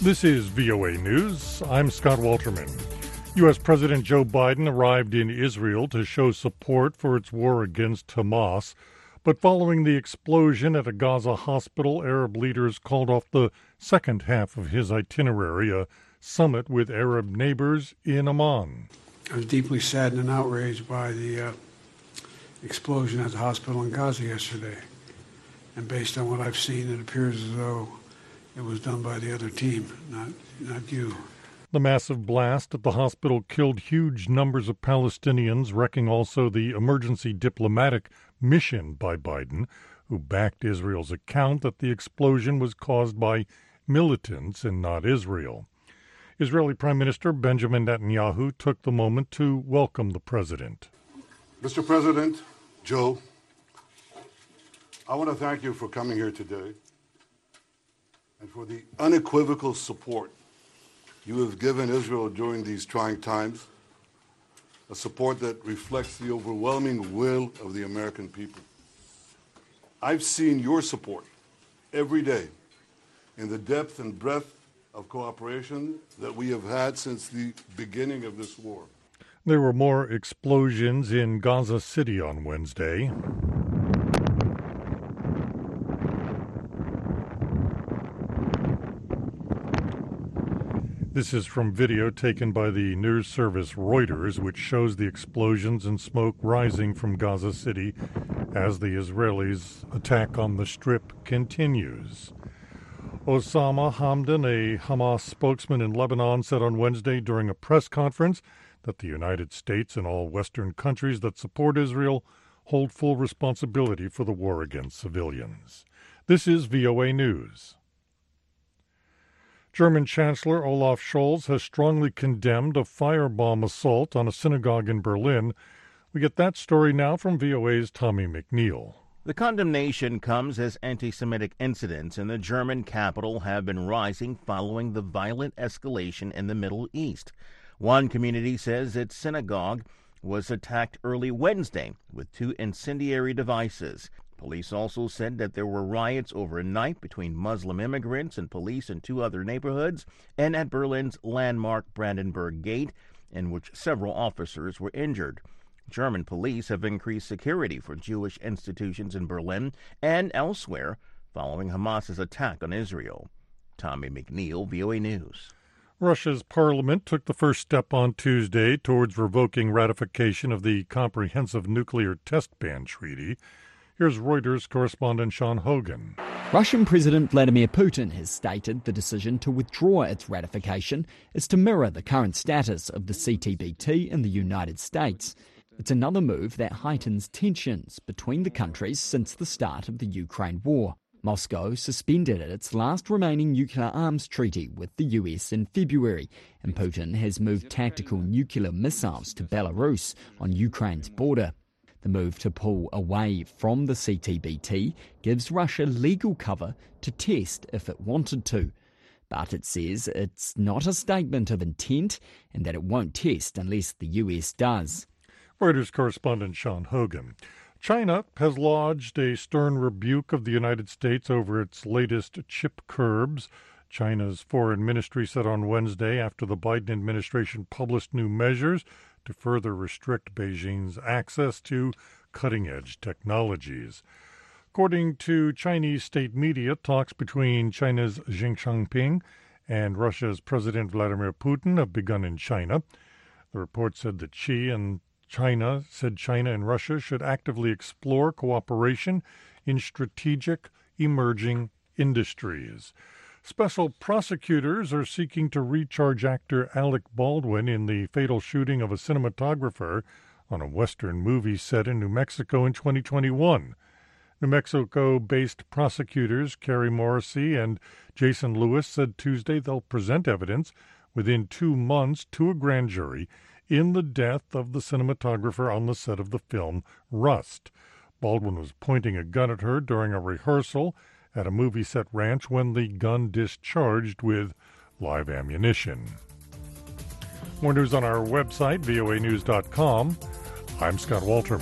This is VOA News. I'm Scott Walterman. U.S. President Joe Biden arrived in Israel to show support for its war against Hamas. But following the explosion at a Gaza hospital, Arab leaders called off the second half of his itinerary, a summit with Arab neighbors in Amman. I was deeply saddened and outraged by the explosion at the hospital in Gaza yesterday. And based on what I've seen, it appears as though it was done by the other team, not you. The massive blast at the hospital killed huge numbers of Palestinians, wrecking also the emergency diplomatic mission by Biden, who backed Israel's account that the explosion was caused by militants and not Israel. Israeli Prime Minister Benjamin Netanyahu took the moment to welcome the president. Mr. President, Joe, I want to thank you for coming here today and for the unequivocal support you have given Israel during these trying times, a support that reflects the overwhelming will of the American people. I've seen your support every day in the depth and breadth of cooperation that we have had since the beginning of this war. There were more explosions in Gaza City on Wednesday. This is from video taken by the news service Reuters, which shows the explosions and smoke rising from Gaza City as the Israelis' attack on the Strip continues. Osama Hamdan, a Hamas spokesman in Lebanon, said on Wednesday during a press conference that the United States and all Western countries that support Israel hold full responsibility for the war against civilians. This is VOA News. German Chancellor Olaf Scholz has strongly condemned a firebomb assault on a synagogue in Berlin. We get that story now from VOA's Tommy McNeil. The condemnation comes as anti-Semitic incidents in the German capital have been rising following the violent escalation in the Middle East. One community says its synagogue was attacked early Wednesday with 2 incendiary devices. Police also said that there were riots overnight between Muslim immigrants and police in 2 other neighborhoods and at Berlin's landmark Brandenburg Gate, in which several officers were injured. German police have increased security for Jewish institutions in Berlin and elsewhere following Hamas's attack on Israel. Tommy McNeil, VOA News. Russia's parliament took the first step on Tuesday towards revoking ratification of the Comprehensive Nuclear Test Ban Treaty. Here's Reuters correspondent Sean Hogan. Russian President Vladimir Putin has stated the decision to withdraw its ratification is to mirror the current status of the CTBT in the United States. It's another move that heightens tensions between the countries since the start of the Ukraine war. Moscow suspended its last remaining nuclear arms treaty with the US in February, and Putin has moved tactical nuclear missiles to Belarus on Ukraine's border. The move to pull away from the CTBT gives Russia legal cover to test if it wanted to. But it says it's not a statement of intent and that it won't test unless the US does. Reuters correspondent Sean Hogan. China has lodged a stern rebuke of the United States over its latest chip curbs. China's foreign ministry said on Wednesday, after the Biden administration published new measures to further restrict Beijing's access to cutting-edge technologies. According to Chinese state media, talks between China's Xi Jinping and Russia's President Vladimir Putin have begun in China. The report said that China and Russia should actively explore cooperation in strategic emerging industries. Special prosecutors are seeking to recharge actor Alec Baldwin in the fatal shooting of a cinematographer on a Western movie set in New Mexico in 2021. New Mexico-based prosecutors Carrie Morrissey and Jason Lewis said Tuesday they'll present evidence within 2 months to a grand jury in the death of the cinematographer on the set of the film Rust. Baldwin was pointing a gun at her during a rehearsal at a movie set ranch when the gun discharged with live ammunition. More news on our website, voanews.com. I'm Scott Walterman.